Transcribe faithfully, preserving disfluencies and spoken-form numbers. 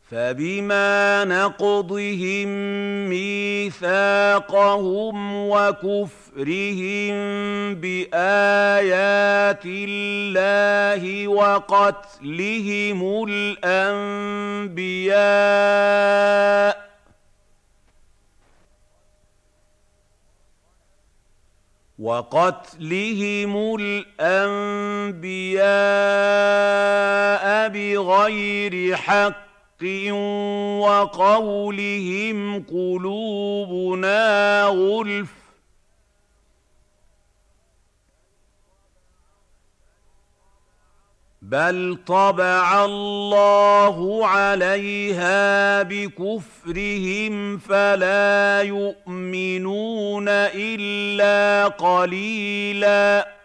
فَبِمَا نَقْضِهِم مِّيثَاقَهُمْ وَكُفْرِهِم بِآيَاتِ اللَّهِ وَقَتْلِهِمُ الْأَنبِيَاءَ وَقَتْلِهِمُ الْأَنبِيَاءَ بِغَيْرِ حَقٍّ وَقَوْلِهِمْ قُلُوبُنَا غُلْفٌ ۚ بَلْ طَبَعَ اللَّهُ عَلَيْهَا بِكُفْرِهِمْ فَلَا يُؤْمِنُونَ إِلَّا قَلِيلًا